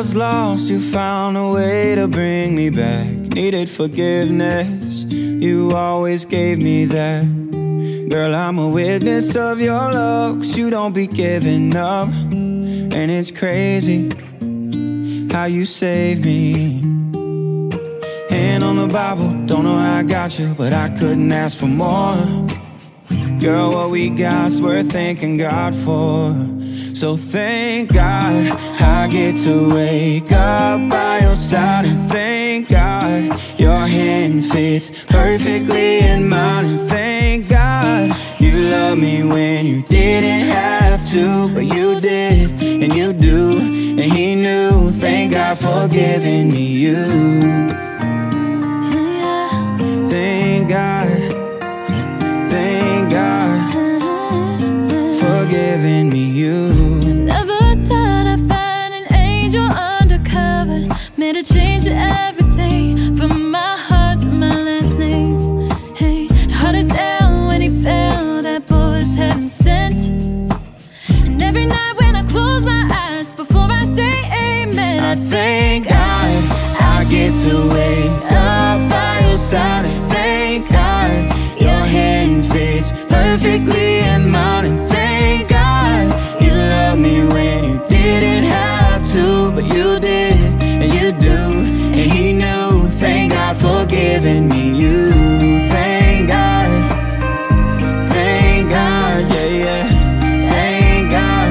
was lost, you found a way to bring me back. Needed forgiveness, you always gave me that. Girl, I'm a witness of your love, 'cause you don't be giving up. And it's crazy how you saved me. Hand on the Bible, don't know how I got you, but I couldn't ask for more. Girl, what we got's worth thanking God for. So thank God I get to wake up by your side. And thank God your hand fits perfectly in mine. And thank God you love me when you didn't have to, but you did, and you do, and he knew. Thank God for giving me you. Thank God, thank God for giving me you. Never thought I'd find an angel undercover, made a change to everything, from my heart to my last name. Hey, held it down when he fell, that boy was heaven sent. And every night when I close my eyes, before I say amen, I thank God I get to wake up by your side. And thank God your hand fits perfectly in mine. And thank God you love me when you didn't have to, but you did, and you do, and he knew. Thank God for giving me you. Thank God, yeah, yeah. Thank God.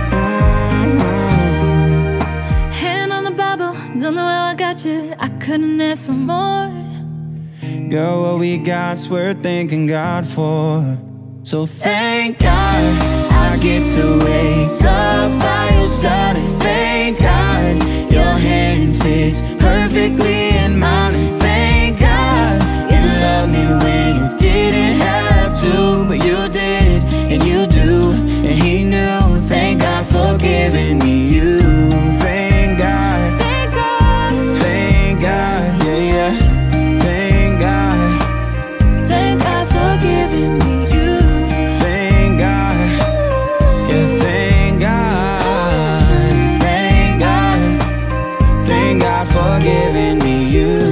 hand on the Bible, don't know how I got you, I couldn't ask for more. Girl, what we got's worth thanking God for. So thank God I get to wake up by your side. And thank God your hand fits perfectly in mine. And thank God you love me when you didn't have to, but you did, and you do, and he knew. Thank God for giving me you. Thank God, Thank God, thank God, yeah, yeah. Thank God, thank God for giving me you. thank God, yeah, thank God, thank God, thank God for giving me you.